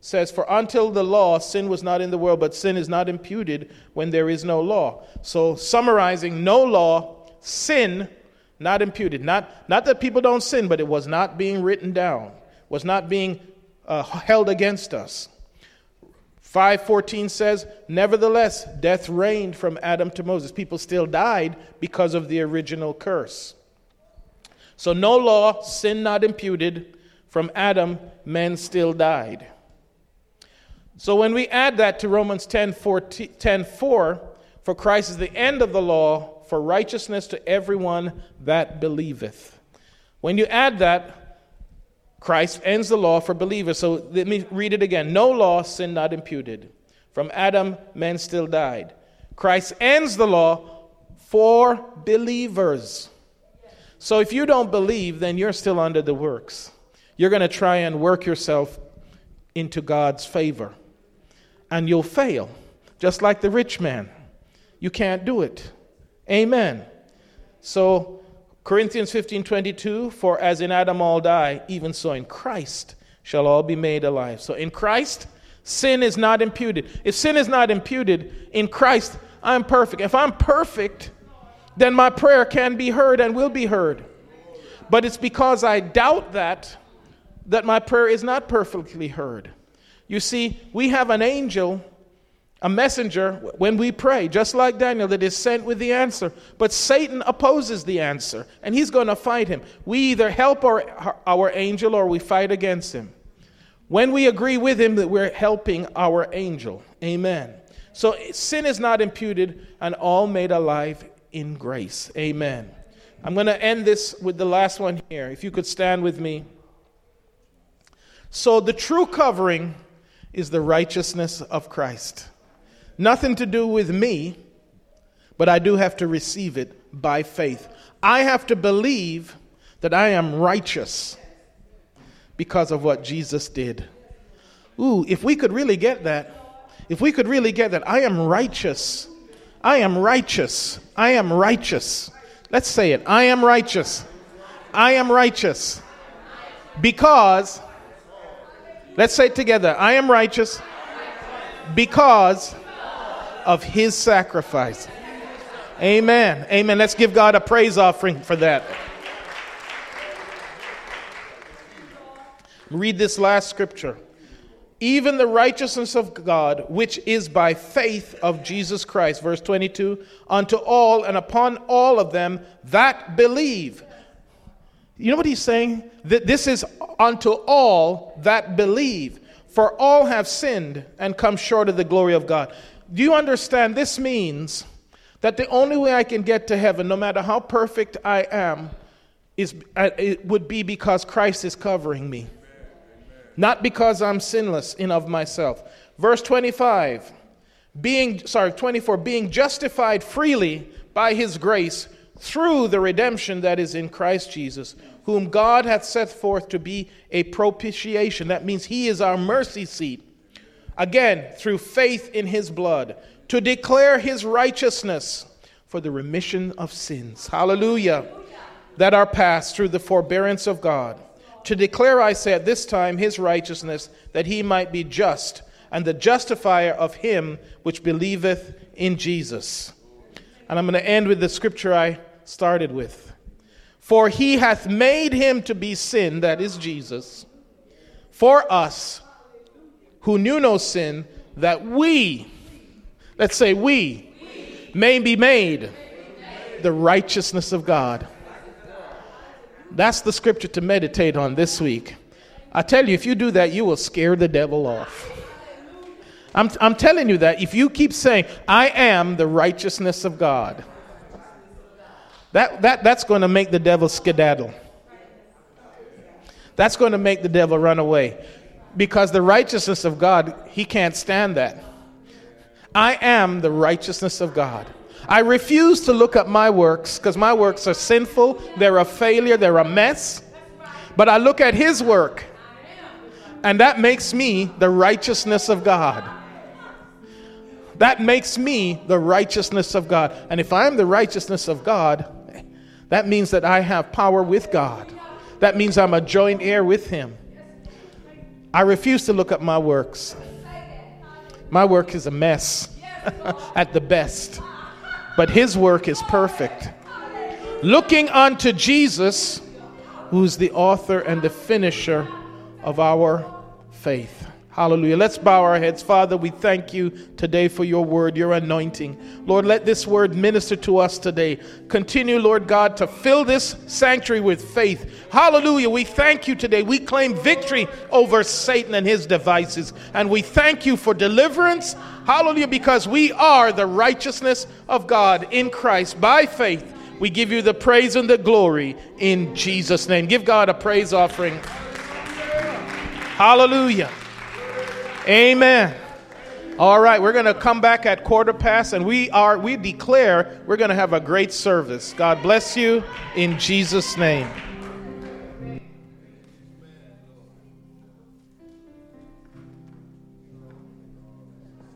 says, for until the law, sin was not in the world, but sin is not imputed when there is no law. So summarizing, no law, sin not imputed. Not that people don't sin, but it was not being written down, was not being held against us. 5:14 says, nevertheless, death reigned from Adam to Moses. People still died because of the original curse. So no law, sin not imputed. From Adam, men still died. So when we add that to Romans 10:4, for Christ is the end of the law, for righteousness to everyone that believeth. When you add that, Christ ends the law for believers. So let me read it again. No law, sin not imputed. From Adam, men still died. Christ ends the law for believers. So if you don't believe, then you're still under the works. You're going to try and work yourself into God's favor. And you'll fail, just like the rich man. You can't do it. Amen. So Corinthians 15:22, for as in Adam all die, even so in Christ shall all be made alive. So in Christ, sin is not imputed. If sin is not imputed, in Christ, I'm perfect. If I'm perfect, then my prayer can be heard and will be heard. But it's because I doubt that my prayer is not perfectly heard. You see, we have an angel, a messenger, when we pray, just like Daniel, that is sent with the answer. But Satan opposes the answer, and he's going to fight him. We either help our angel or we fight against him. When we agree with him, that we're helping our angel. Amen. So sin is not imputed, and all made alive in grace. Amen. I'm going to end this with the last one here. If you could stand with me. So the true covering is the righteousness of Christ. Nothing to do with me, but I do have to receive it by faith. I have to believe that I am righteous because of what Jesus did. Ooh, if we could really get that, I am righteous. I am righteous. I am righteous. Let's say it. I am righteous. I am righteous. Because, let's say it together. I am righteous because of his sacrifice. Amen. Amen. Let's give God a praise offering for that. Read this last scripture. Even the righteousness of God, which is by faith of Jesus Christ, verse 22, unto all and upon all of them that believe. You know what he's saying? That this is unto all that believe. For all have sinned and come short of the glory of God. Do you understand? This means that the only way I can get to heaven, no matter how perfect I am, it would be because Christ is covering me. Not because I'm sinless in of myself. Verse 24, being justified freely by his grace through the redemption that is in Christ Jesus, whom God hath set forth to be a propitiation. That means he is our mercy seat. Again, through faith in his blood, to declare his righteousness for the remission of sins. Hallelujah. That are past through the forbearance of God. To declare, I say, at this time his righteousness, that he might be just, and the justifier of him which believeth in Jesus. And I'm going to end with the scripture I started with. For he hath made him to be sin, that is Jesus, for us who knew no sin, that we, let's say we, may be made the righteousness of God. That's the scripture to meditate on this week. I tell you, if you do that, you will scare the devil off. I'm telling you that if you keep saying, I am the righteousness of God, that's going to make the devil skedaddle. That's going to make the devil run away. Because the righteousness of God, he can't stand that. I am the righteousness of God. I refuse to look at my works because my works are sinful, they're a failure, they're a mess. But I look at his work, and that makes me the righteousness of God. That makes me the righteousness of God. And if I am the righteousness of God, that means that I have power with God. That means I'm a joint heir with him. I refuse to look at my works. My work is a mess at the best, but his work is perfect. Looking unto Jesus, who's the author and the finisher of our faith. Hallelujah. Let's bow our heads. Father, we thank you today for your word, your anointing. Lord, let this word minister to us today. Continue, Lord God, to fill this sanctuary with faith. Hallelujah. We thank you today. We claim victory over Satan and his devices. And we thank you for deliverance. Hallelujah. Because we are the righteousness of God in Christ by faith. We give you the praise and the glory in Jesus' name. Give God a praise offering. Hallelujah. Amen. All right, we're going to come back at past, and we declare we're going to have a great service. God bless you in Jesus' name.